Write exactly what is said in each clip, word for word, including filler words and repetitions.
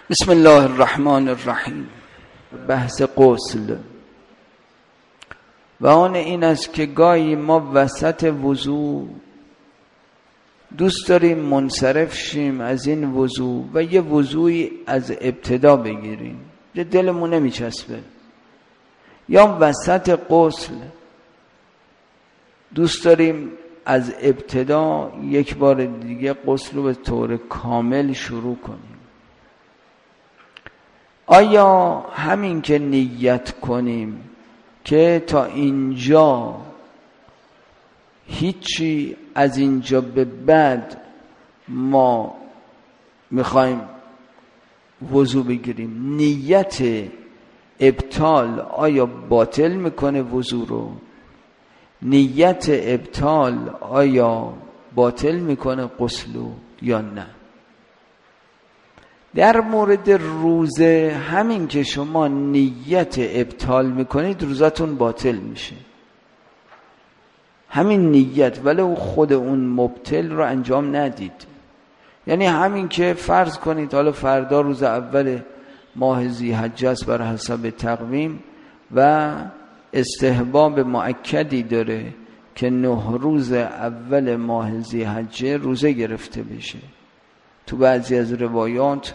بسم الله الرحمن الرحیم. بحث غسل و آن این است که گاهی ما وسط وضو دوست داریم منصرف شیم از این وضو و یه وضوعی از ابتدا بگیریم، دلمون نمیچسبه، یا وسط غسل دوست داریم از ابتدا یک بار دیگه غسل رو به طور کامل شروع کنیم. آیا همین که نیت کنیم که تا اینجا هیچی، از اینجا به بعد ما میخوایم وضو بگیریم، نیت ابطال آیا باطل میکنه وضو رو؟ نیت ابطال آیا باطل میکنه غسل رو یا نه؟ در مورد روزه همین که شما نیت ابطال میکنید روزتون باطل میشه، همین نیت، ولی خود اون مبطل رو انجام ندید. یعنی همین که فرض کنید حالا فردا روز اول ماه ذی‌حجه است بر حسب تقویم و استحباب مؤکدی داره که نه روز اول ماه ذی‌حجه روزه گرفته بشه. تو بعضی از روایات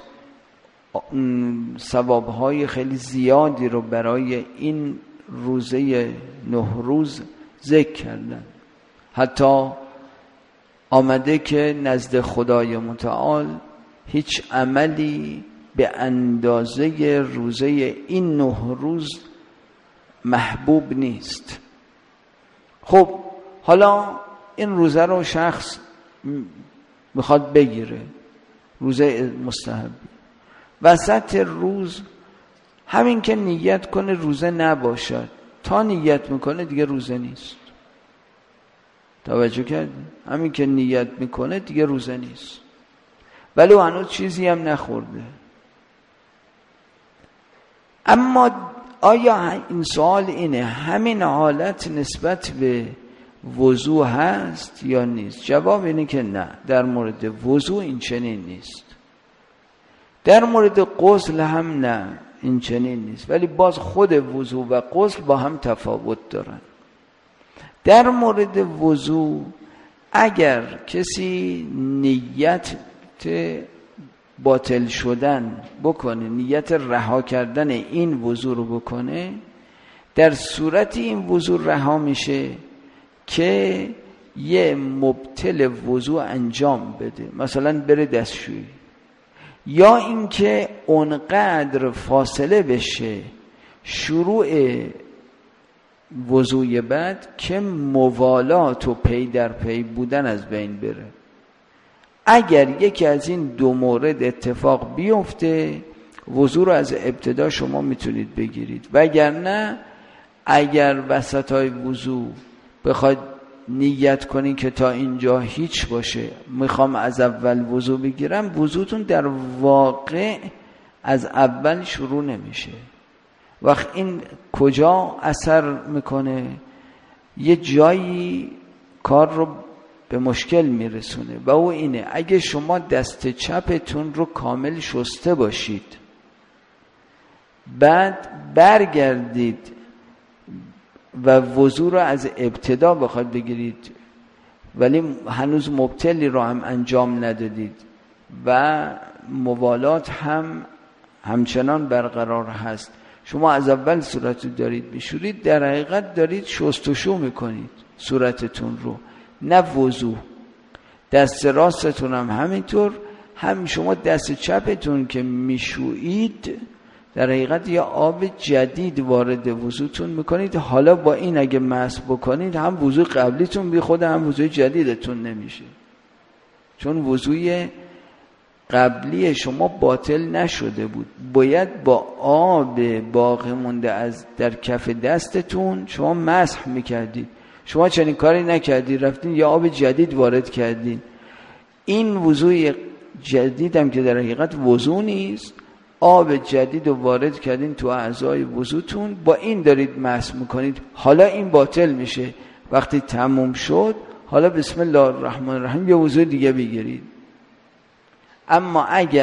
ثوابهای خیلی زیادی رو برای این روزه نه روز ذکر کردن. حتی آمده که نزد خدای متعال هیچ عملی به اندازه روزه این نه روز محبوب نیست. خب حالا این روزه رو شخص میخواد بگیره، روزه مستحب، وسط روز همین که نیت کنه روزه نباشد، تا نیت میکنه دیگه روزه نیست. توجه کردی؟ همین که نیت میکنه دیگه روزه نیست، ولی هنوز چیزی هم نخورده. اما آیا این سوال اینه همین حالت نسبت به وضو هست یا نیست؟ جواب اینه که نه، در مورد وضو این چنین نیست، در مورد غسل هم نه این چنین نیست، ولی باز خود وضو و غسل با هم تفاوت دارن. در مورد وضو اگر کسی نیت باطل شدن بکنه، نیت رها کردن این وضو رو بکنه، در صورت این وضو رها میشه که یه مبطل وضو انجام بده، مثلا بره دستشویی، یا اینکه اونقدر فاصله بشه شروع وضوی بعد که موالات و پی در پی بودن از بین بره. اگر یکی از این دو مورد اتفاق بیفته وضو رو از ابتدا شما میتونید بگیرید، وگرنه اگر وسطای وضو بخواید نیت کنین که تا اینجا هیچ باشه، میخوام از اول وضو بگیرم، وضوتون در واقع از اول شروع نمیشه. وقت این کجا اثر میکنه؟ یه جایی کار رو به مشکل میرسونه و او اینه اگه شما دست چپتون رو کامل شسته باشید، بعد برگردید و وضو رو از ابتدا بخواد بگیرید ولی هنوز مبتلی رو هم انجام ندادید و موالات هم همچنان برقرار هست، شما از اول صورت رو دارید میشورید، در حقیقت دارید شستشو میکنید صورتتون رو، نه وضو. دست راستتون هم همینطور، هم شما دست چپتون که میشویید در حقیقت یه آب جدید وارد وضوتون میکنید. حالا با این اگه مسح بکنید هم وضو قبلیتون بی خود هم وضو جدیدتون نمیشه، چون وضوی قبلی شما باطل نشده بود. باید با آب باقی مونده از در کف دستتون شما مسح میکردید، شما چنین کاری نکردید، رفتین یا آب جدید وارد کردین. این وضوی جدید هم که در حقیقت وضو نیست، آب جدید رو وارد کردین تو اعضای وضوتون، با این دارید مسح میکنید. حالا این باطل میشه. وقتی تموم شد حالا بسم الله الرحمن الرحیم یه وضو دیگه بگیرید. اما اگر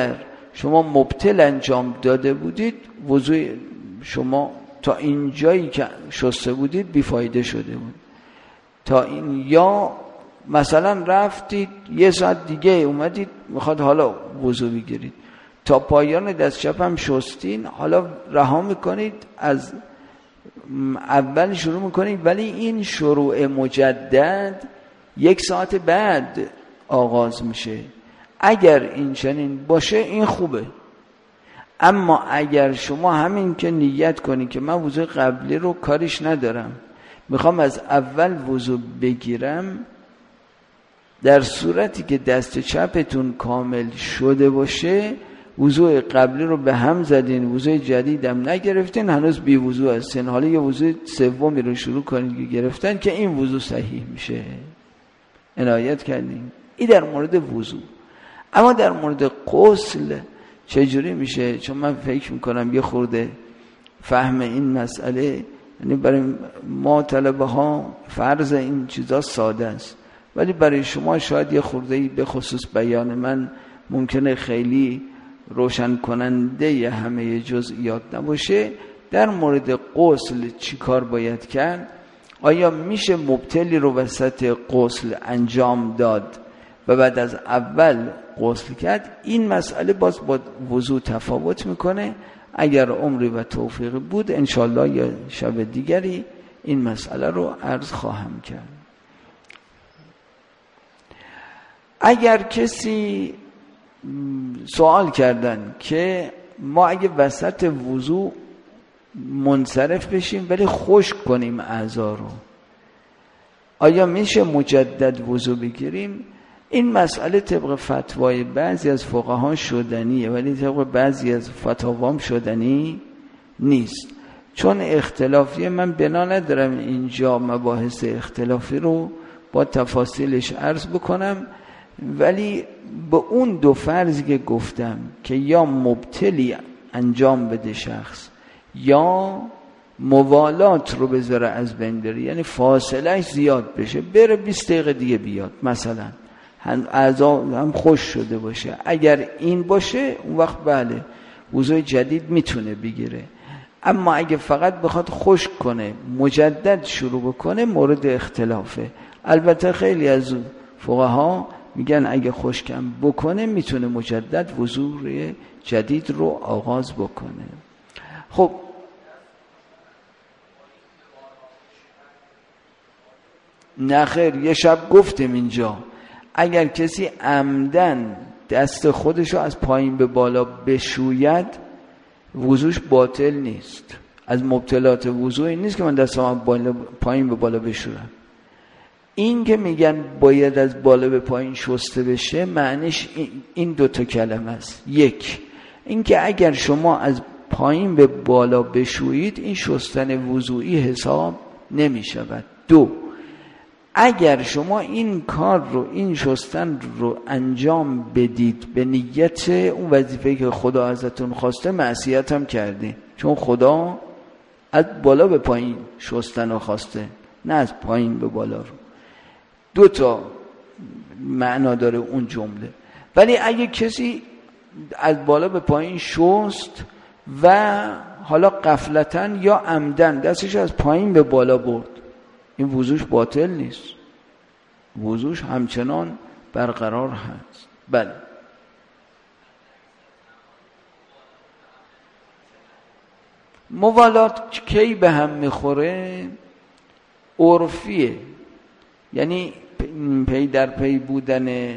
شما مبتل انجام داده بودید وضوء شما تا این جایی که شسته بودید بیفایده شده بود. تا این یا مثلا رفتید یه ساعت دیگه اومدید میخواد حالا وضو بگیرید، تا پایان دست چپ هم شستین، حالا رها میکنید از اول شروع میکنید، ولی این شروع مجدد یک ساعت بعد آغاز میشه. اگر این چنین باشه این خوبه. اما اگر شما همین که نیت کنی که من وضو قبلی رو کاریش ندارم، میخوام از اول وضو بگیرم، در صورتی که دست چپتون کامل شده باشه وضو قبلی رو به هم زدین، وضو جدیدم نگرفتین، هنوز بی وضو هستین، حالا یه وضو سومی رو شروع کنید که گرفتن که این وضو صحیح میشه. عنایت کردین. این در مورد وضو. اما در مورد غسل چجوری میشه؟ چون من فکر میکنم یه خورده فهم این مسئله، یعنی برای ما طلبه ها فرض این چیزا ساده است، ولی برای شما شاید یه خورده به خصوص بیان من ممکنه خیلی روشن کننده همه جزئیات نباشه. در مورد غسل چی کار باید کرد؟ آیا میشه مبتلی رو وسط غسل انجام داد و بعد از اول غسل کرد؟ این مسئله باز با وضو تفاوت میکنه. اگر عمری و توفیقی بود انشالله یا شب دیگری این مسئله رو عرض خواهم کرد. اگر کسی سوال کردن که ما اگه وسط وضو منصرف بشیم ولی خشک کنیم اعضا رو، آیا میشه مجدد وضو بگیریم؟ این مسئله طبق فتوای بعضی از فقها شدنیه، ولی طبق بعضی از فتاوام شدنی نیست. چون اختلافیه، من بنا ندارم اینجا مباحث اختلافی رو با تفاصیلش عرض بکنم، ولی به اون دو فرضی که گفتم که یا مبتلی انجام بده شخص یا موالات رو بذاره از بین بره، یعنی فاصلهش زیاد بشه، بره بیست دقیقه دیگه بیاد، مثلا اعضا هم خوش شده باشه، اگر این باشه اون وقت بله وضوء جدید میتونه بگیره. اما اگه فقط بخواد خشک کنه مجدد شروع بکنه مورد اختلافه. البته خیلی از فقها میگن اگه خشکم بکنه میتونه مجدد وضوء جدید رو آغاز بکنه. خب نخیر، یه شب گفتیم اینجا اگر کسی عمدن دست خودشو از پایین به بالا بشوید وضوش باطل نیست. از مبتلات وضو این نیست که من دستم بالا پایین به بالا بشورم. این که میگن باید از بالا به پایین شسته بشه معنیش این دوتا کلمه است. یک، این که اگر شما از پایین به بالا بشویید این شستن وضوئی حساب نمی شود. دو، اگر شما این کار رو، این شستن رو انجام بدید به نیت اون وظیفه‌ای که خدا ازتون خواسته، معصیت هم کردین، چون خدا از بالا به پایین شستن رو خواسته، نه از پایین به بالا رو. دو تا معنا داره اون جمله. ولی اگه کسی از بالا به پایین شست و حالا غفلتاً یا عمدن دستش از پایین به بالا برد، این وضوش باطل نیست، وضوش همچنان برقرار هست. بله. موالات کی به هم میخوره؟ عرفیه، یعنی پی در پی بودن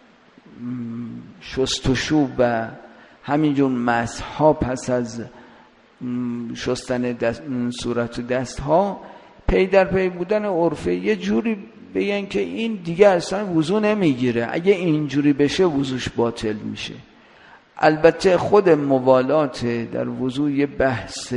شستشو و همینجور مسحا پس از شستن دست، صورت و دست ها، پی در پی بودن عرفه. یه جوری بگن که این دیگه اصلا وضو نمیگیره، اگه اینجوری بشه وضوش باطل میشه. البته خود موالات در وضو یه بحث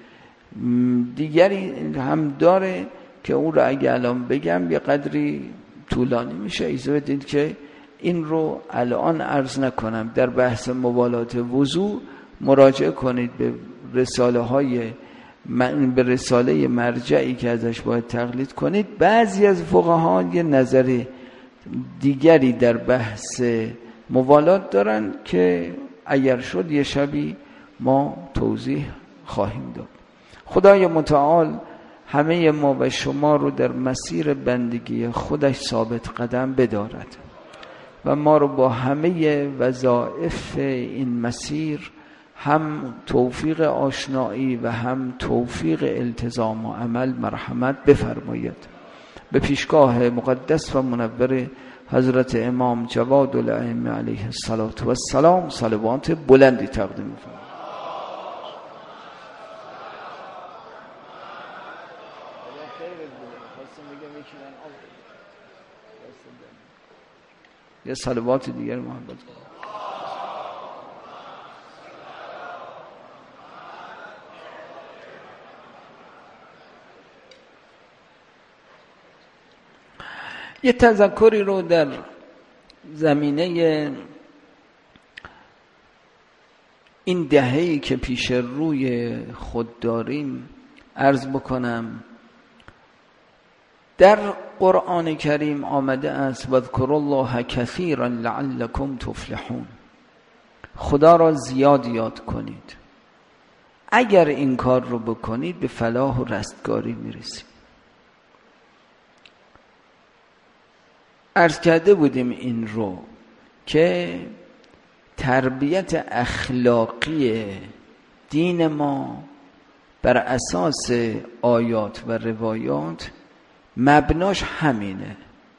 دیگری هم داره که اون رو اگه الان بگم یه قدری طولانی میشه، اجازه بدید که این رو الان عرض نکنم. در بحث موالات وضو مراجعه کنید به رساله های به رساله مرجعی که ازش باید تقلید کنید. بعضی از فقها یه نظر دیگری در بحث موالات دارن که اگر شد یه شبی ما توضیح خواهیم داد. خدای متعال همه ما و شما رو در مسیر بندگی خودش ثابت قدم بدارد و ما رو با همه وظایف این مسیر هم توفیق آشنایی و هم توفیق التزام و عمل مرحمت بفرماید. به پیشگاه مقدس و منور حضرت امام جواد الائمه علیه السلام صلوات بلندی تقدیم می‌کنم. یه صلوات دیگر محبت کنم. یه تذکری رو در زمینه این دهه‌ای که پیش روی خود داریم عرض بکنم. در قرآن کریم آمده است واذکروا الله کثیرا لعلکم تفلحون. خدا را زیاد یاد کنید، اگر این کار رو بکنید به فلاح و رستگاری میرسید. عرض کرده بودیم این رو که تربیت اخلاقی دین ما بر اساس آیات و روایات مبناش همینه.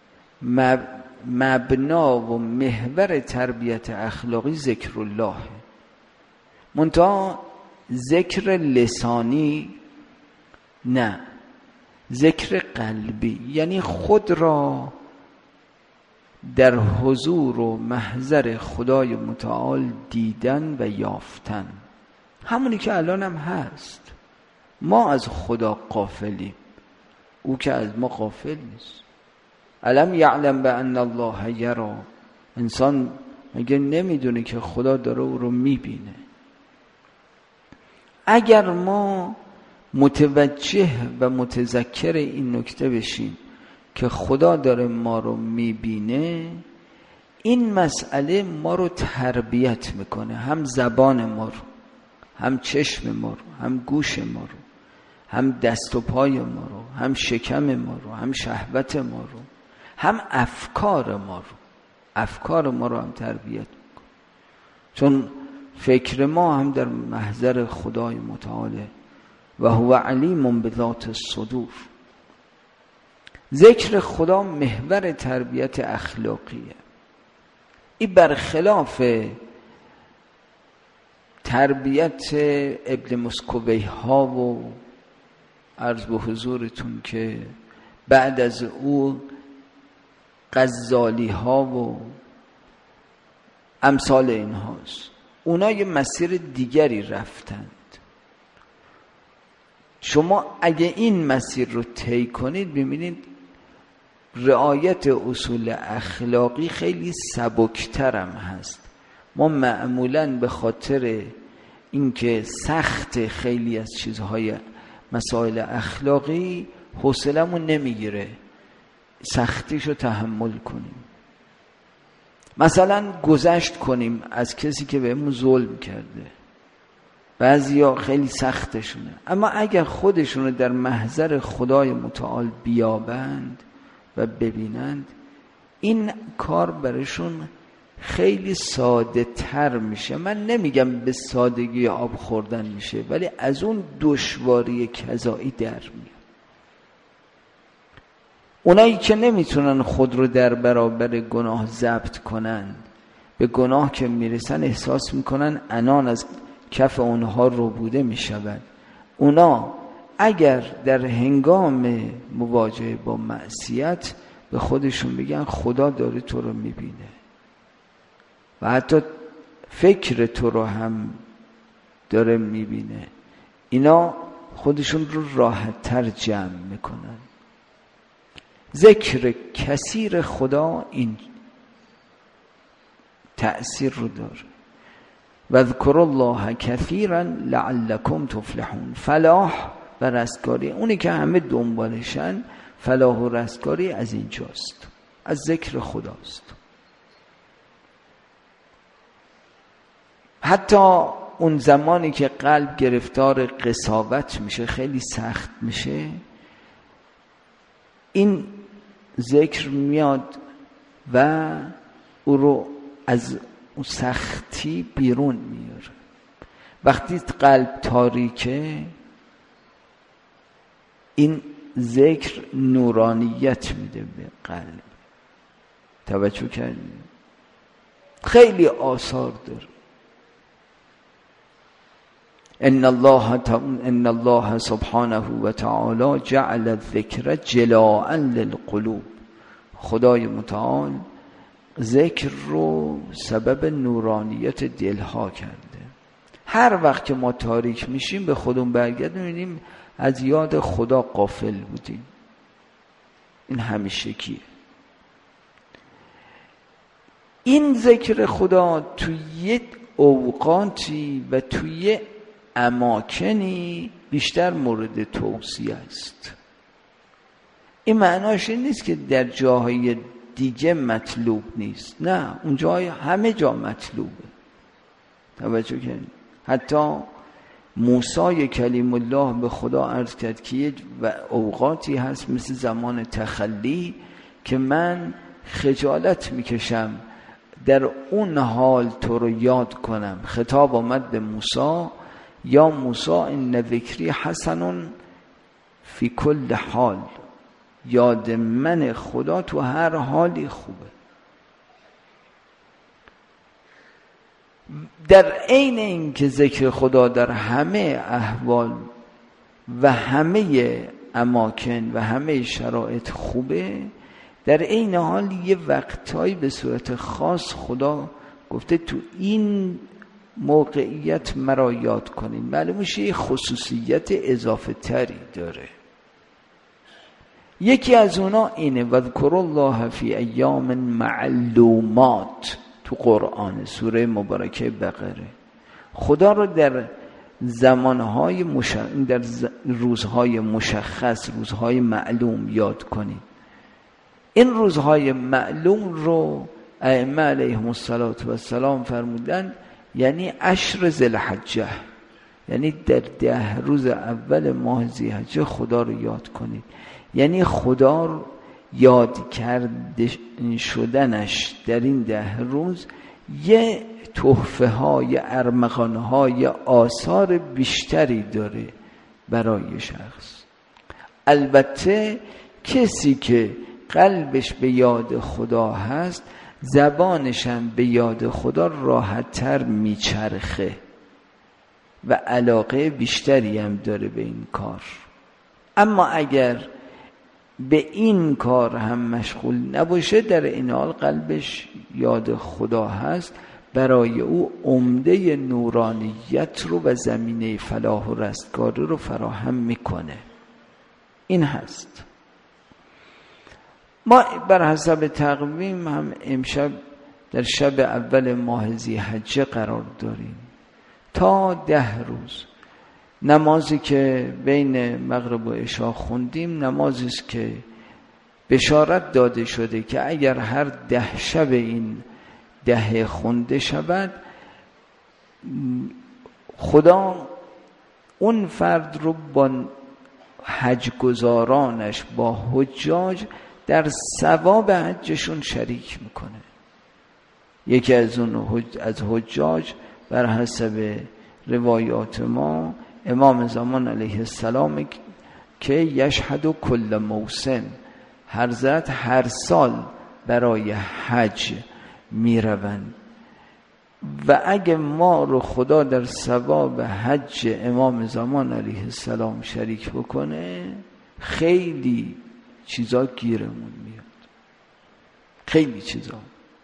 مبنا و محور تربیت اخلاقی ذکر الله، منتها ذکر لسانی نه، ذکر قلبی، یعنی خود را در حضور و محضر خدای متعال دیدن و یافتن، همونی که الان هم هست. ما از خدا غافلیم، او که از ما غافل نیست. الم یعلم بان الله یری، انسان مگه نمیدونه که خدا داره او رو میبینه؟ اگر ما متوجه و متذکر این نکته بشیم که خدا داره ما رو میبینه، این مسئله ما رو تربیت میکنه، هم زبان ما رو، هم چشم ما رو، هم گوش ما رو، هم دست و پای ما رو، هم شکم ما رو، هم شهوت ما رو، هم افکار ما رو. افکار ما رو هم تربیت میکنه، چون فکر ما هم در محضر خدای متعاله و هو علیم بذات الصدور. ذکر خدا محور تربیت اخلاقیه. این برخلاف تربیت ابن مسکویه ها و عرض به حضورتون که بعد از او غزالی ها و امثال این هاست. اونا یه مسیر دیگری رفتند. شما اگه این مسیر رو طی کنید ببینید رعایت اصول اخلاقی خیلی سبکترم هست. ما معمولاً به خاطر اینکه سخت خیلی از چیزهای مسائل اخلاقی حوصلمون نمیگیره سختیشو تحمل کنیم. مثلا گذشت کنیم از کسی که بهمون ظلم کرده. بعضیا خیلی سختشونه، اما اگر خودشونو در محضر خدای متعال بیابند و ببینند، این کار برشون خیلی ساده تر میشه. من نمیگم به سادگی آب خوردن میشه، ولی از اون دشواری کذایی در میاد. اونایی که نمیتونن خود رو در برابر گناه ضبط کنن، به گناه که میرسن احساس میکنن عنان از کف اونها رو بوده میشود. اونا اگر در هنگام مواجهه با معصیت به خودشون بگن خدا داره تو رو میبینه و حتی فکر تو رو هم داره میبینه، اینا خودشون رو راحت تر جمع میکنن. ذکر کثیر خدا این تأثیر رو داره. واذکروا الله کثیرا لعلکم تفلحون. فلاح و رستگاری، اونی که همه دنبالشن، فلاح و رستگاری از اینجاست، از ذکر خداست. حتی اون زمانی که قلب گرفتار قساوت میشه، خیلی سخت میشه، این ذکر میاد و او رو از اون سختی بیرون میاره. وقتی قلب تاریکه، این ذکر نورانیت میده به قلب. توجه کردید؟ خیلی آثار داره. ان الله ان الله سبحانه و تعالی جعل الذکر جلاء للقلوب. خدای متعال ذکر رو سبب نورانیت دلها کرده. هر وقت که ما تاریک میشیم به خودمون برگردیم میبینیم از یاد خدا غافل بودیم. این همیشگیه. این ذکر خدا توی یه اوقاتی و توی اماکنی بیشتر مورد توصیه است. این معناش این نیست که در جاهای دیگه مطلوب نیست، نه، اون جای همه جا مطلوبه. توجه کنید. حتی موسی کلیم الله به خدا عرض کرد که یه اوقاتی هست مثل زمان تخلی که من خجالت میکشم در اون حال تو رو یاد کنم. خطاب آمد به موسی، یا موسی ان ذکری حسن فی کل حال. یاد من خدا تو هر حالی خوبه. در عین این که ذکر خدا در همه احوال و همه اماکن و همه شرایط خوبه، در عین حال یه وقتایی به صورت خاص خدا گفته تو این موقعیت مرا یاد کنین. معلوم میشه یه خصوصیت اضافه تری داره. یکی از اونا اینه وذکر الله فی ایام معلومات تو قرآن سوره مبارکه بقره. خدا رو در زمانهای مش... در روزهای مشخص، روزهای معلوم یاد کنید. این روزهای معلوم رو ائمه علیهم السلام فرمودن یعنی عشر ذوالحجه، یعنی در ده روز اول ماه ذی‌حجه خدا رو یاد کنید. یعنی خدا رو یاد کرده شدنش در این ده روز یه تحفه های ارمغان های آثار بیشتری داره برای شخص. البته کسی که قلبش به یاد خدا هست، زبانش هم به یاد خدا راحت تر میچرخه و علاقه بیشتری هم داره به این کار. اما اگر به این کار هم مشغول نباشه، در این حال قلبش یاد خدا هست، برای او عمده نورانیت رو و زمینه فلاح و رستگاری رو فراهم میکنه. این هست. ما بر حسب تقویم هم امشب در شب اول ماه ذی‌حجه قرار داریم تا ده روز. نمازی که بین مغرب و عشا خوندیم نمازی است که بشارت داده شده که اگر هر ده شب این ده خونده شود، خدا اون فرد رو با حج گزارانش، با حجاج در ثواب حجشون شریک میکنه. یکی از اون حج از حجاج بر حسب روایات ما امام زمان علیه السلام که یشهد کل موسم، هر ذات هر سال برای حج میروند و اگه ما رو خدا در ثواب حج امام زمان علیه السلام شریک بکنه، خیلی چیزا گیرمون میاد. خیلی چیزا.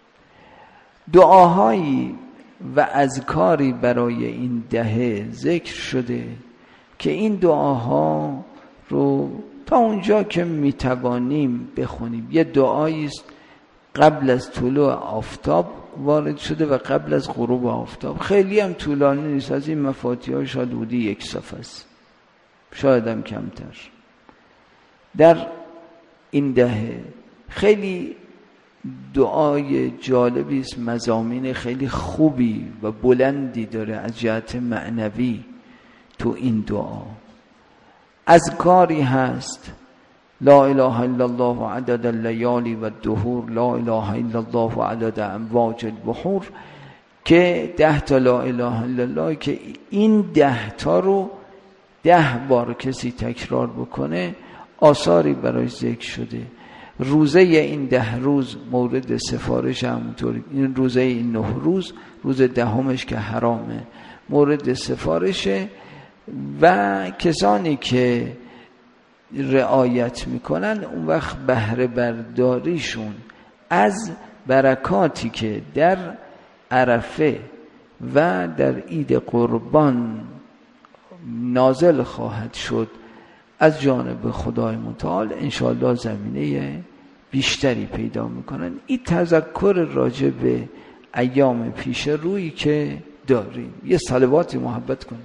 دعاهایی و اذکاری برای این دهه ذکر شده که این دعاها رو تا اونجا که میتوانیم بخونیم. یه دعایی است قبل از طلوع آفتاب وارد شده و قبل از غروب آفتاب. خیلی هم طولانی نیست، از این مفاتیح شاید بودی یک صفحه است، شاید هم کمتر. در این دهه خیلی دعای جالبی است، مضامین خیلی خوبی و بلندی داره از جهت معنوی. تو این دعا اذکاری هست: لا اله الا الله عدد اللیالی و الدهور، لا اله الا الله عدد امواج البحور، که ده تا لا اله الا الله، که این ده تا رو ده بار کسی تکرار بکنه آثاری برایش ذکر شده. روزه این ده روز مورد سفارش، همونطور این روزه این نه روز، روز دهمش که حرامه مورد سفارشه، و کسانی که رعایت میکنن اون وقت بهره برداریشون از برکاتی که در عرفه و در عید قربان نازل خواهد شد از جانب خدای متعال انشاءالله زمینه بیشتری پیدا میکنن. این تذکر راجع به ایام پیش روی که داریم. یه صلواتی محبت کنیم.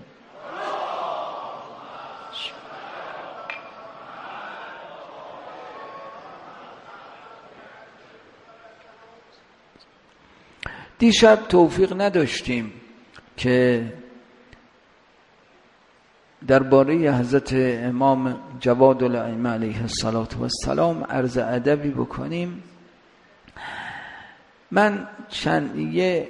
دیشب توفیق نداشتیم که درباره حضرت امام جواد الائمه علیه السلام عرض ادبی بکنیم. من چند یه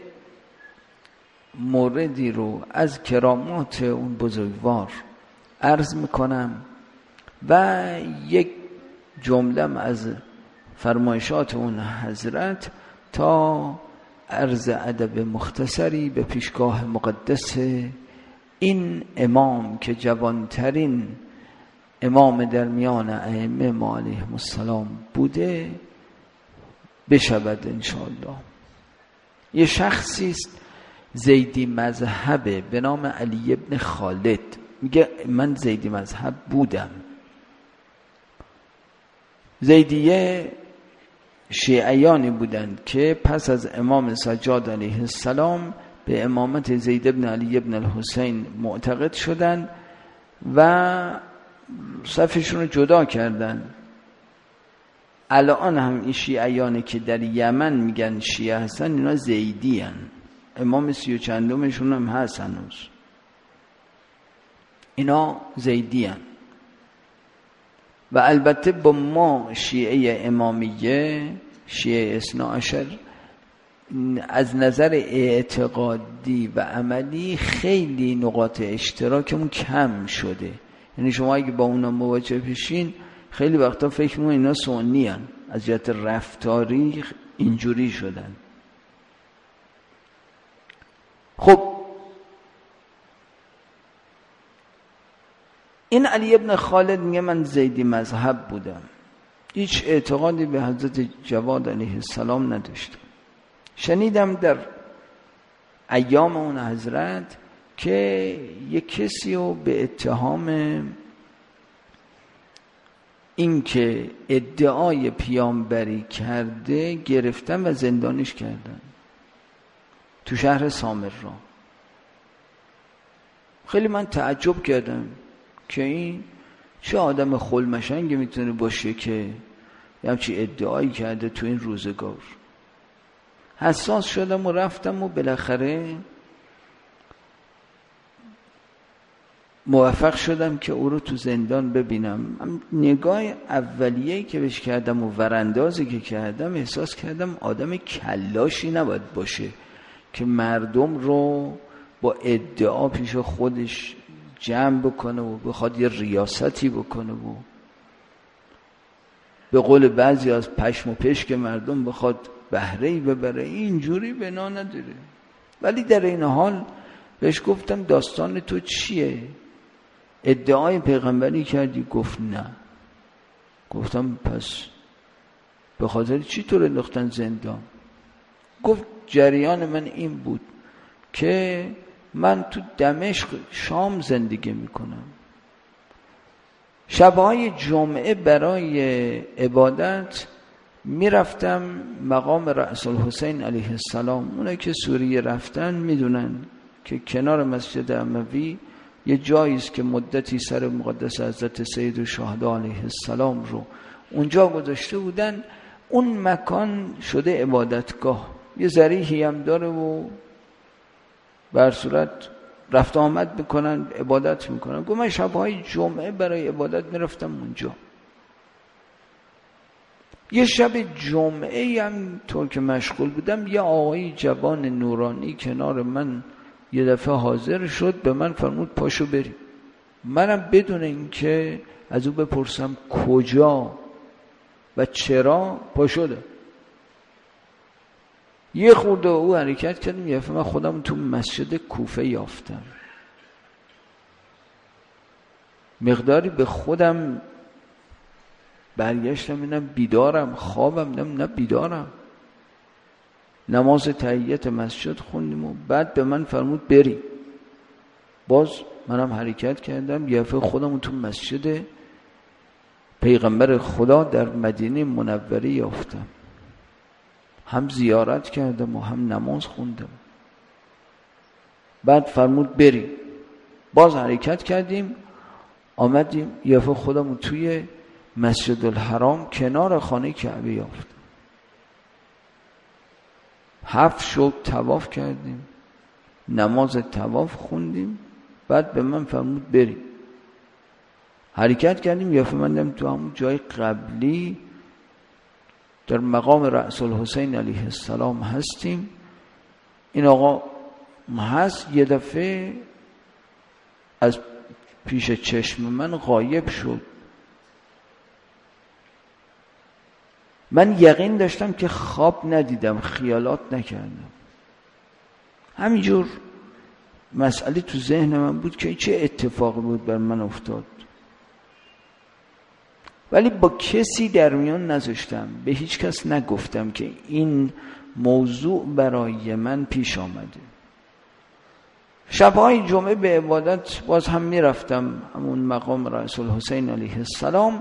موردی رو از کرامات اون بزرگوار عرض میکنم و یک جمله از فرمایشات اون حضرت تا عرض ادب مختصری به پیشگاه مقدس این امام که جوانترین امام در میان ائمه ما علیهم السلام بوده بشود انشاءالله. یه شخصی است زیدی مذهبه به نام علی ابن خالد، میگه من زیدی مذهب بودم. زیدیه شیعیانی بودند که پس از امام سجاد علیه السلام به امامت زید ابن علی ابن الحسین معتقد شدند و صفشون رو جدا کردند. الان هم این شیعیانی که در یمن میگن شیعه هستن اینا زیدی هن. امام سی و چندمشون هم هست هنوز، اینا زیدی هن. و البته با ما شیعه امامیه، شیعه اثنا عشر، از نظر اعتقادی و عملی خیلی نقاط اشتراکمون کم شده. یعنی شما اگه با اونا مواجه بشین خیلی وقتا فکر می‌کنید اینا سنی هن، از جهت رفتاری اینجوری شدن. خب این علی ابن خالد میگه من زیدی مذهب بودم، هیچ اعتقادی به حضرت جواد علیه السلام نداشتم. شنیدم در ایام اون حضرت که یک کسی رو به اتهام این که ادعای پیامبری کرده گرفتن و زندانش کردن تو شهر سامرا. خیلی من تعجب کردم که این چه آدم خلمشنگی میتونه باشه که همچی ادعایی کرده تو این روزگار. حساس شدم و رفتم و بالاخره موفق شدم که او رو تو زندان ببینم. نگاه اولیه‌ای که بهش کردم و وراندازی که کردم احساس کردم آدم کلاشی نباید باشه که مردم رو با ادعا پیش خودش جمع بکنه و بخواد یه ریاستی بکنه و به قول بعضی از پشم و پشک مردم بخواد بهره‌ای ببره. اینجوری بنا نداره. ولی در این حال بهش گفتم داستان تو چیه؟ ادعای پیغمبری کردی؟ گفت نه. گفتم پس به خاطر چی تو رو انداختن زندان؟ گفت جریان من این بود که من تو دمشق شام زندگی میکنم، شبهای جمعه برای عبادت میرفتم مقام رأس الحسین علیه السلام. اونایی که سوریه رفتن میدونن که کنار مسجد اموی یه جایی است که مدتی سر مقدس حضرت سید الشهدا علیه السلام رو اونجا گذاشته بودن اون مکان شده عبادتگاه، یه ذریحی هم داره و بر صورت رفت آمد میکنن، عبادت میکنن. گفت من شبهای جمعه برای عبادت میرفتم اونجا. یه شب جمعه هم طور که مشغول بودم، یه آقای جوان نورانی کنار من یه دفعه حاضر شد، به من فرمود پاشو بریم. منم بدون اینکه از او بپرسم کجا و چرا پاشده. یه خورده او حرکت کردم، یه من خودم تو مسجد کوفه یافتم. مقداری به خودم برگشتم، اینم بیدارم، خوابم نم نه بیدارم. نماز تحیت مسجد خوندیم و بعد به من فرمود بری. باز منم حرکت کردم، یه دفعه خودم تو مسجد پیغمبر خدا در مدینه منوره یافتم. هم زیارت کردم و هم نماز خوندم. بعد فرمود بری. باز حرکت کردیم، آمدیم، یه دفعه خودم توی مسجد الحرام کنار خانه کعبه یافتم. هفت شب طواف کردیم، نماز طواف خوندیم. بعد به من فرمود بری. حرکت کردیم، یه دفعه من تو همون جای قبلی در مقام رأس الحسین علیه السلام هستیم. این آقا هست، یه دفعه از پیش چشم من غایب شد. من یقین داشتم که خواب ندیدم، خیالات نکردم. همینجور مسئله تو ذهن من بود که چه اتفاقی بود بر من افتاد، ولی با کسی در میان نذاشتم، به هیچ کس نگفتم که این موضوع برای من پیش آمده. شبهای جمعه به عبادت باز هم میرفتم همون مقام رأس الحسین علیه السلام.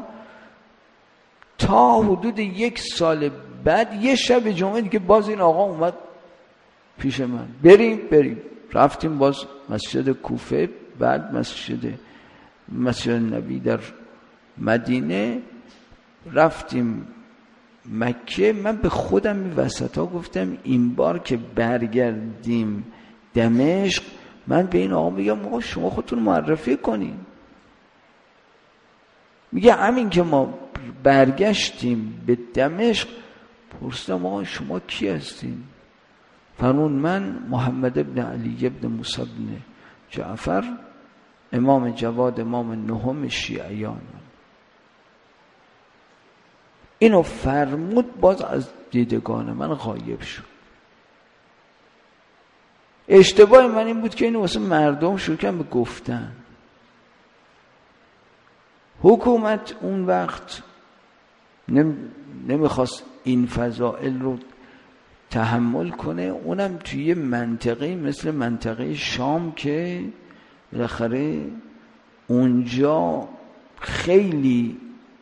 تا حدود یک سال بعد یه شب جمعه دیگه باز این آقا اومد پیش من، بریم بریم. رفتیم باز مسجد کوفه، بعد مسجد مسجد نبی در مدینه، رفتیم مکه. من به خودم این وسط ها گفتم این بار که برگردیم دمشق، من به این آقا میگم آقا شما خودتون معرفی کنین. میگه همین که ما برگشتیم به دمشق، پرسیدم آقا شما کی هستین؟ فرمون من محمد ابن علی ابن موسی ابن جعفر، امام جواد، امام نهم شیعیان. اینو فرمود، باز از دیدگان من غایب شد. اشتباه من این بود که اینو واسه مردم شروع کردن به گفتن. حکومت اون وقت نم... نمیخواست این فضائل رو تحمل کنه، اونم توی منطقه مثل منطقه شام که بالاخره اونجا خیلی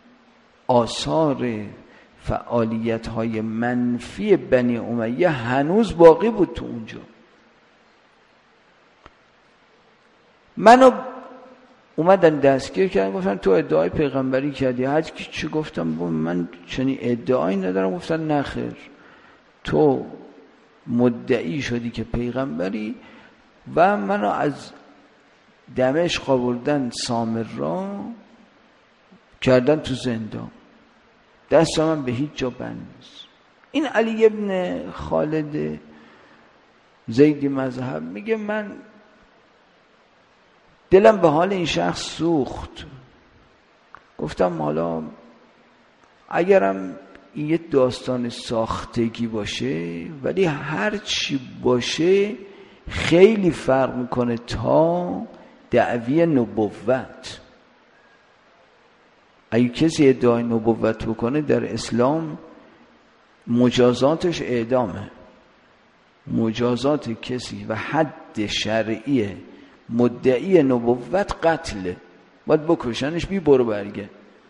آثار فعالیت‌های منفی بنی امیه هنوز باقی بود تو اونجا. منو اومدن دستگیر کردن، گفتن تو ادعای پیغمبری کردی. هر کی چی گفتم من چنین ادعایی ندارم. گفتن نه خیر، تو مدعی شدی که پیغمبری و منو از دمشق آوردن سامرا کردن تو زندان. دست من به هیچ جا بند نیست. این علی ابن خالد زیدی مذهب میگه من دلم به حال این شخص سوخت. گفتم حالا اگرم این یه داستان ساختگی باشه، ولی هر چی باشه خیلی فرق میکنه تا دعوی نبوت. اگه کسی ادعای نبوت بکنه در اسلام مجازاتش اعدامه. مجازات کسی و حد شرعی مدعی نبوت قتله، باید بکشنش بی برو برگه.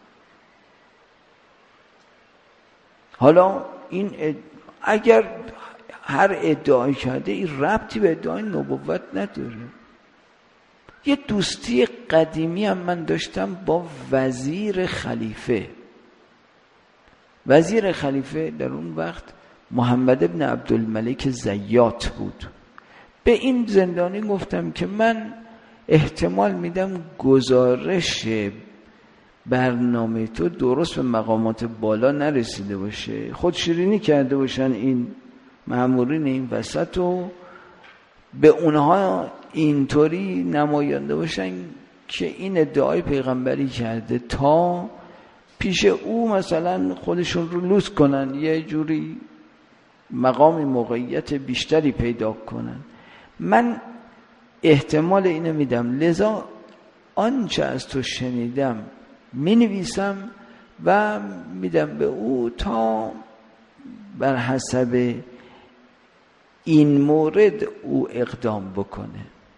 حالا این اد... اگر هر ادعای کرده این ربطی به ادعای نبوت نداره. یه دوستی قدیمی هم من داشتم با وزیر خلیفه. وزیر خلیفه در اون وقت محمد ابن عبدالملک زیات بود. به این زندانی گفتم که من احتمال میدم گزارش برنامه تو درست به مقامات بالا نرسیده باشه، خودشیرینی کرده باشن این مامورین این وسط و به اونها اینطوری نماینده باشن که این ادعای پیغمبری کرده تا پیش او مثلا خودشون رو لوس کنن، یه جوری مقام موقعیت بیشتری پیدا کنن. من احتمال اینو میدم، لذا آنچه از تو شنیدم می نویسم و میدم به او تا بر حسب این مورد او اقدام بکنه.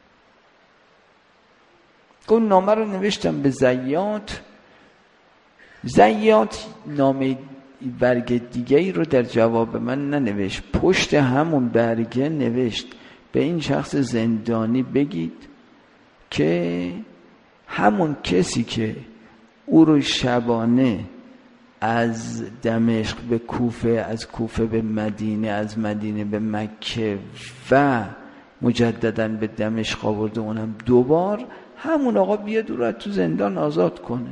اون نامه رو نوشتم به زیات. زیات نامه برگ دیگه‌ای رو در جواب من ننوشت، پشت همون برگه نوشت به این شخص زندانی بگید که همون کسی که او رو شبانه از دمشق به کوفه، از کوفه به مدینه، از مدینه به مکه و مجدداً به دمشق آورده، اونم دوبار، همون آقا بیاد او رو تو زندان آزاد کنه.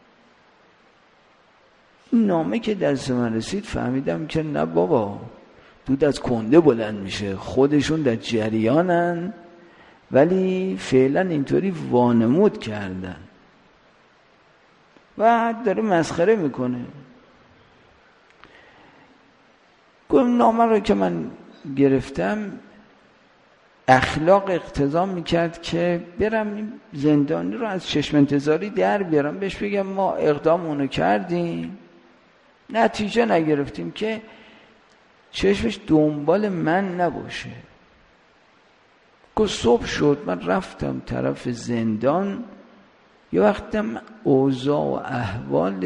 این نامه که دست من رسید فهمیدم که نه بابا، دود از کنده بلند میشه، خودشون در جریانن ولی فعلا اینطوری وانمود کردن و داره مسخره میکنه. گفتم نامه رو که من گرفتم اخلاق اقتضا میکرد که برم این زندانی رو از چشم انتظاری در بیارم، بهش بگم ما اقدام اونو کردیم نتیجه نگرفتیم، که چشمش دنبال من نباشه. گفت صبح شد، من رفتم طرف زندان، یه وقتم اوضاع و احوال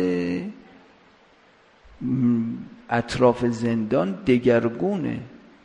اطراف زندان دگرگونه،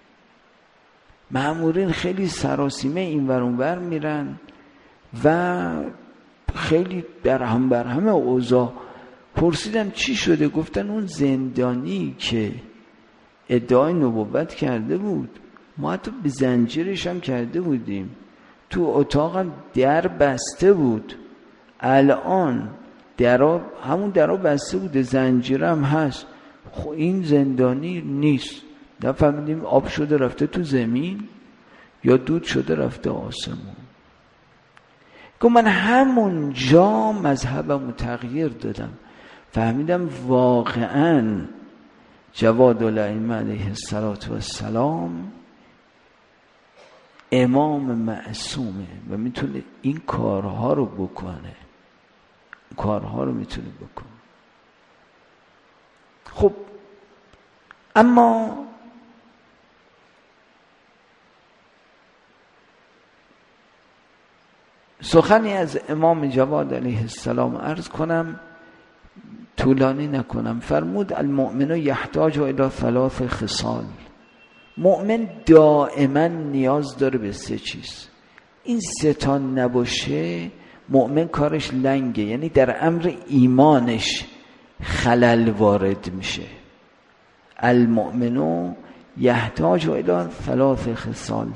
مامورین خیلی سراسیمه این ور اون ور میرن و خیلی در هم بر همه اوضاع. پرسیدم چی شده؟ گفتن اون زندانی که ادعای نبوت کرده بود ما حتی به زنجیرش هم کرده بودیم، تو اتاقم در بسته بود، الان درا همون درا بسته بوده، زنجیرم هست، خب این زندانی نیست. نفهمیدیم آب شده رفته تو زمین یا دود شده رفته آسمون. که من همون جا مذهبم تغییر دادم، فهمیدم واقعاً جواد الائمه علیه السلام امام معصومه و میتونه این کارها رو بکنه، کارها رو میتونه بکنه. خب اما سخنی از امام جواد علیه السلام عرض کنم، طولانی نکنم. فرمود المؤمن یحتاج الی ثلاث خصال، مؤمن دائما نیاز داره به سه چیز. این سه تا نباشه مؤمن کارش لنگه، یعنی در امر ایمانش خلل وارد میشه. المؤمن یحتاج الی ثلاث خصال،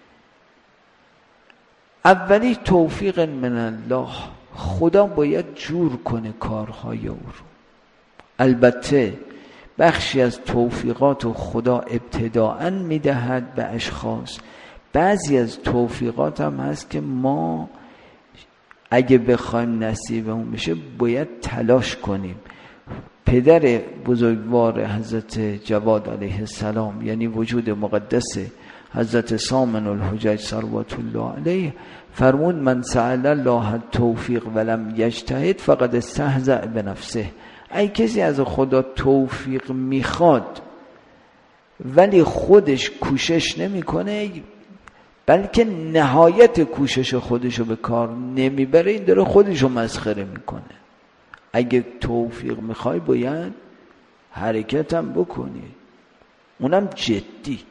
اولی توفیق من الله، خدا باید جور کنه کارهای او رو. البته بخشی از توفیقات و خدا ابتداءً میدهد به اشخاص، بعضی از توفیقات هم هست که ما اگه بخوایم نصیبمون بشه باید تلاش کنیم. پدر بزرگوار حضرت جواد علیه السلام یعنی وجود مقدس حضرت سامن الحجج صلوات الله علیه فرمود من سأل الله التوفیق ولم یجتهد فقد استهزأ بنفسه. ای کسی از خدا توفیق میخواد ولی خودش کوشش نمیکنه، بلکه نهایت کوشش خودشو به کار نمیبره، این داره خودشو مسخره میکنه. اگه توفیق میخوای باید حرکت هم بکنی، اونم جدی.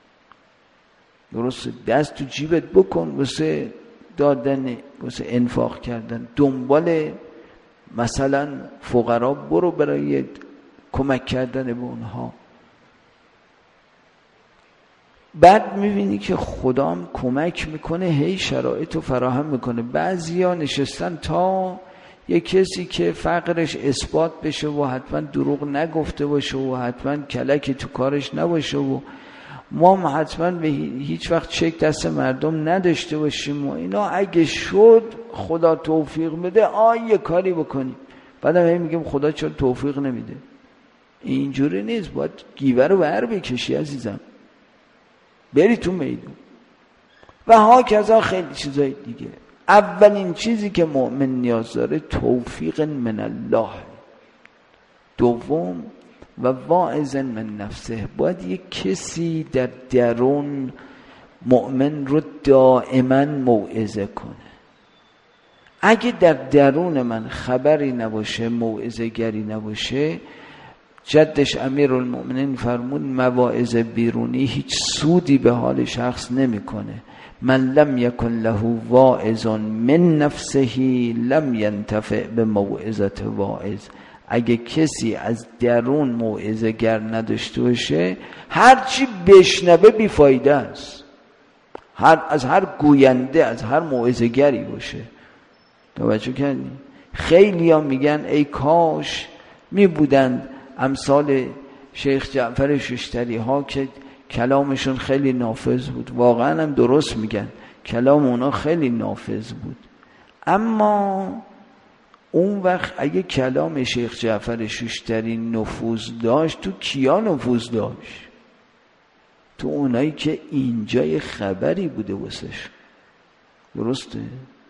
درست دست تو جیبت بکن واسه دادن، واسه انفاق کردن، دنبال مثلا فقرا برو برای کمک کردن به اونها. بعد میبینی که خدا هم کمک میکنه، هی شرایط رو فراهم میکنه. بعضیا نشستن تا یک کسی که فقرش اثبات بشه و حتما دروغ نگفته باشه و حتما کلکی تو کارش نباشه و ما هم حتما به هیچ وقت چک دست مردم نداشته باشیم و اینا، اگه شد خدا توفیق بده آه یه کاری بکنیم. بعدم هی میگیم خدا چرا توفیق نمیده. اینجوری نیست، باید گیوه رو بر بکشی عزیزم، بری تو میدون و ها کذا خیلی چیزای دیگه. اولین چیزی که مؤمن نیاز داره توفیق من الله. دوم و واعظ من نفسه، باید یک کسی در درون مؤمن رو دائما موعظه کنه. اگه در درون من خبری نباشه، موعظه گری نباشه، جدش امیرالمؤمنین فرمود مواعظ بیرونی هیچ سودی به حال شخص نمیکنه. من لم یکن له واعظ من نفسه لم ینتفع به موعظه واعظ. اگه کسی از درون موعظه گر نداشته باشه، هرچی بشنوه بیفایده است. هر از هر گوینده، از هر موعظه گری باشه. توجه کردی؟ خیلی ها میگن ای کاش می بودند امثال شیخ جعفر ششتری ها که کلامشون خیلی نافذ بود. واقعا هم درست میگن، کلام اونا خیلی نافذ بود. اما اون وقت اگه کلام شیخ جعفر ششتری نفوذ داشت، تو کیا نفوذ داشت؟ تو اونایی که اینجای خبری بوده واسش. درسته؟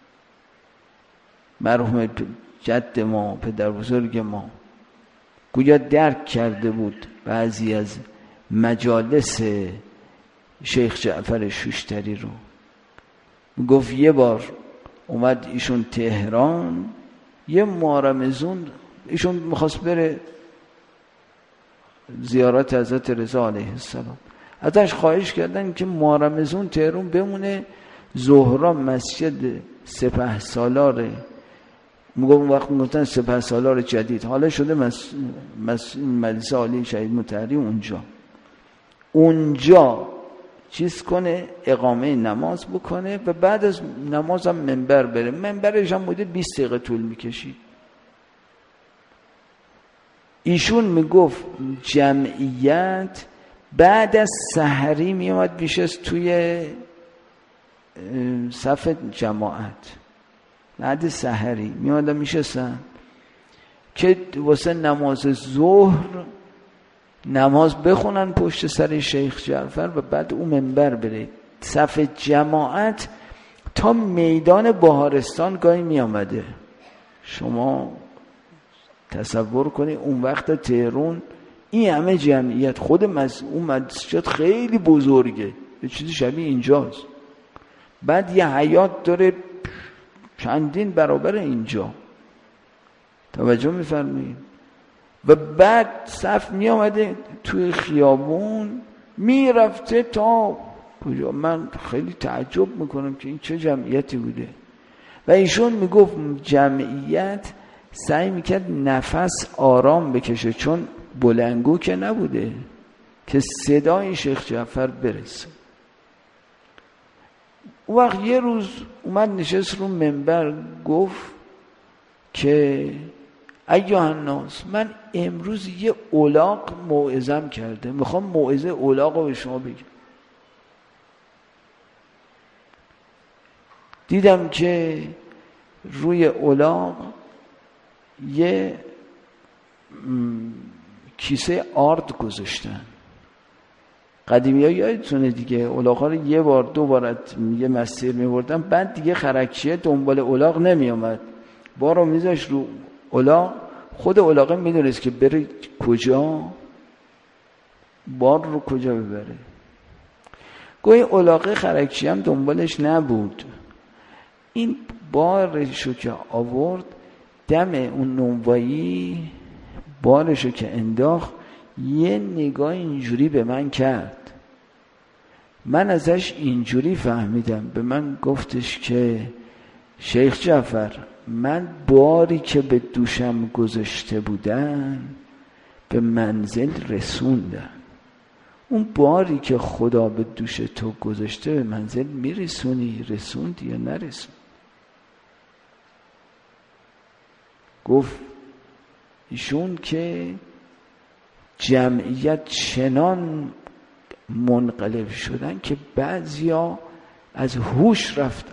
مرحوم جد ما، پدر بزرگ ما، گویا درک کرده بود بعضی از مجالس شیخ جعفر شوشتری رو. گفت یه بار اومد ایشون تهران، یه ماه رمضان ایشون میخواست بره زیارت حضرت رضا علیه السلام. ازش خواهش کردن که ماه رمضان تهران بمونه، زهرا مسجد سپه سالاره، میگم اون وقت میگفتن سپه سالار جدید، حالا شده مس... مس... مدرسه عالی شهید مطهری، اونجا اونجا چیز کنه، اقامه نماز بکنه و بعد از نماز هم منبر بره. منبرش هم بوده بیست دقیقه طول میکشید. ایشون میگفت جمعیت بعد از سحری میامد میشست توی صف جماعت، بعد سحری میامدن میشستن که واسه نماز ظهر نماز بخونن پشت سر شیخ جعفر و بعد اون منبر بره. صف جماعت تا میدان بهارستان گاهی میامده. شما تصور کنی اون وقت تهران این همه جمعیت، خود مز... اون مسجد خیلی بزرگه، یه چیزی شبیه اینجاست. بعد یه حیاط داره چندین برابر اینجا. توجه میفرمایید؟ و بعد صف می آمده توی خیابون میرفته تا کجا. من خیلی تعجب میکنم که این چه جمعیتی بوده. و ایشون میگفت جمعیت سعی میکرد نفس آرام بکشه، چون بلندگو که نبوده که صدای شیخ جعفر برسه. اون وقت یه روز اومد نشست رو منبر، گفت که ایها الناس، من امروز یه الاغ موعظم کرده، میخوام موعظه الاغ رو به شما بگم. دیدم که روی الاغ یه کیسه آرد گذاشتن. قدیمی ها یادتونه دیگه، الاغ ها رو یه بار دو بارت یه مسیر میبردن، بعد دیگه خرکشیه دنبال الاغ نمی آمد، بارو میذاش رو الاغ. خود الاغه میدونست که بره کجا، بار رو کجا ببره. گوی الاغه خرکشی هم دنبالش نبود. این بارشو که آورد دم اون نونوایی، بارشو که انداخت، یه نگاه اینجوری به من کرد. من ازش اینجوری فهمیدم، به من گفتش که شیخ جعفر، من باری که به دوشم گذاشته بودن به منزل رسوندن. اون باری که خدا به دوش تو گذاشته به منزل میرسونی، رسوندی یا نرسوند؟ گفت ایشون که جمعیت چنان منقلب شدن که بعضیا از هوش رفتن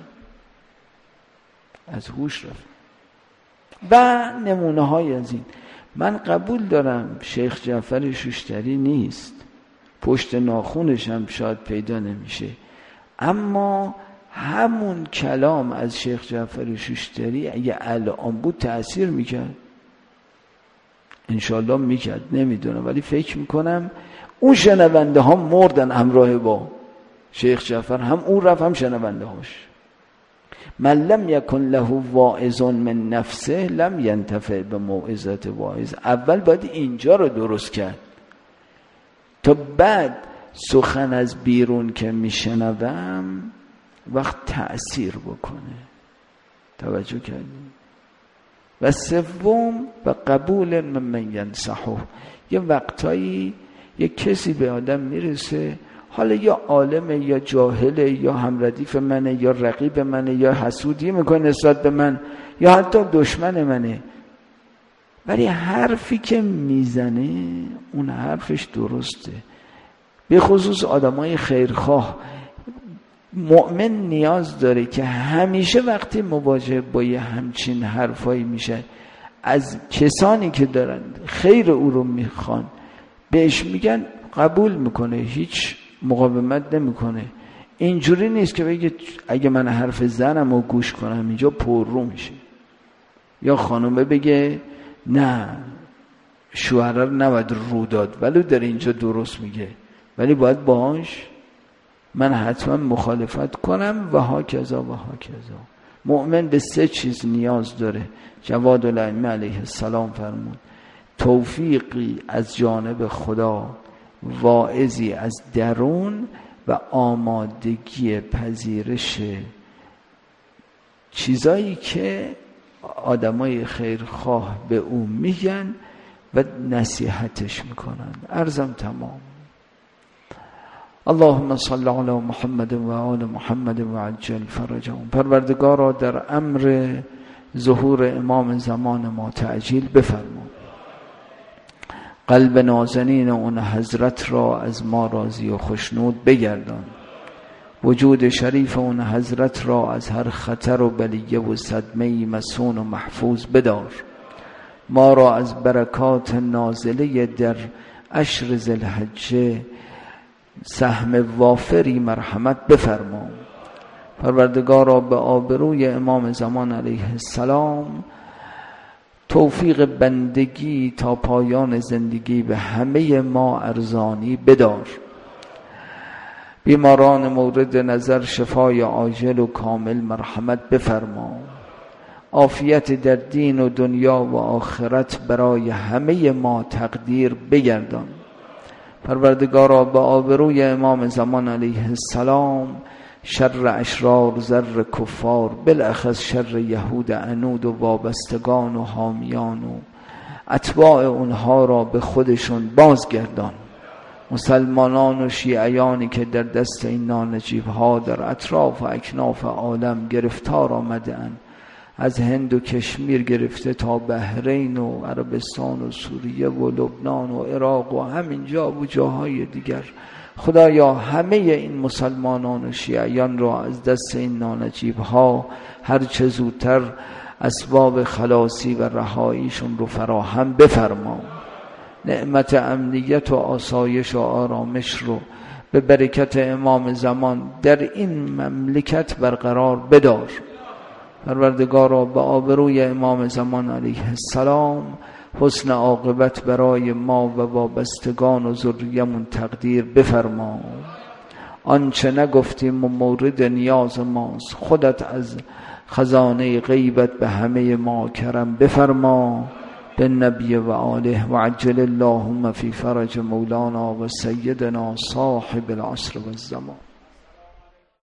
از هوش رفتن و نمونه های از این. من قبول دارم شیخ جعفر شوشتری نیست، پشت ناخونش هم شاید پیدا نمیشه، اما همون کلام از شیخ جعفر شوشتری اگه الان بود تأثیر میکرد، انشالله میکرد، نمیدونم، ولی فکر میکنم اون شنونده ها مردن همراه با شیخ جعفر، هم اون رفت هم شنونده هاش. من لم یکن له واعظ من نفسه لم ینتفع به موعظت واعظ. اول باید اینجا رو درست کرد تا بعد سخن از بیرون که میشنوم وقت تأثیر بکنه. توجه کردیم؟ و سوم و قبول من ینصحه. یه وقتایی یه کسی به آدم میرسه، حالا یا عالمه یا جاهله یا همردیف منه یا رقیب منه یا حسودی میکنه نسبت به من یا حتی دشمن منه، ولی حرفی که میزنه اون حرفش درسته. به خصوص آدمای خیرخواه، مؤمن نیاز داره که همیشه وقتی مواجه با یه همچین حرفایی میشه از کسانی که دارن خیر او رو میخوان بهش میگن، قبول میکنه، هیچ مقاومت نمیکنه. اینجوری نیست که بگه اگه من حرف زنم رو گوش کنم اینجا پر رو میشه، یا خانومه بگه نه شوهر رو نباید رو داد ولی داره اینجا درست میگه ولی باید باهاش من حتما مخالفت کنم و ها کذا و ها کذا. مؤمن به سه چیز نیاز داره. جواد الائمه علیه السلام فرمود توفیقی از جانب خدا، واعظی از درون و آمادگی پذیرش چیزایی که آدمای خیرخواه به او میگن و نصیحتش میکنن. عرضم تمام. اللهم صل علی محمد و آل محمد و عجل فرجهم. پروردگارا در امر ظهور امام زمان ما تعجیل بفرما، قلب نازنین اون حضرت را از ما راضی و خشنود بگردان، وجود شریف اون حضرت را از هر خطر و بلیه و صدمه مسون و محفوظ بدار. ما را از برکات نازله در عشر ذی الحجه سهم وافری مرحمت بفرما. پروردگارا به آبروی امام زمان علیه السلام توفیق بندگی تا پایان زندگی به همه ما ارزانی بدار. بیماران مورد نظر شفای عاجل و کامل مرحمت بفرما. عافیت در دین و دنیا و آخرت برای همه ما تقدیر بگردان. پروردگارا به آبروی امام زمان علیه السلام شر اشرار زر کفار، بالاخص شر یهود عنود و وابستگان و حامیان و اتباع اونها را به خودشون بازگردان. مسلمانان و شیعیانی که در دست این نانجیب‌ها در اطراف و اکناف عالم گرفتار آمده‌اند، از هند و کشمیر گرفته تا بحرین و عربستان و سوریه و لبنان و عراق و همینجا و جاهای دیگر، خدایا همه این مسلمانان و شیعیان را از دست این نانجیب‌ها هر چه زودتر اسباب خلاصی و رهاییشون رو فراهم بفرما. نعمت امنیت و آسایش و آرامش رو به برکت امام زمان در این مملکت برقرار بدار. پروردگارا به آبروی امام زمان علیه السلام حسن عاقبت برای ما و وابستگان و ذریه‌مون تقدیر بفرما. آنچه نگفتیم و مورد نیاز ماست، خودت از خزانه غیبت به همه ما کرم بفرما. به نبی و آله و عجل اللهم فی فرج مولانا و سیدنا صاحب العصر و الزمان.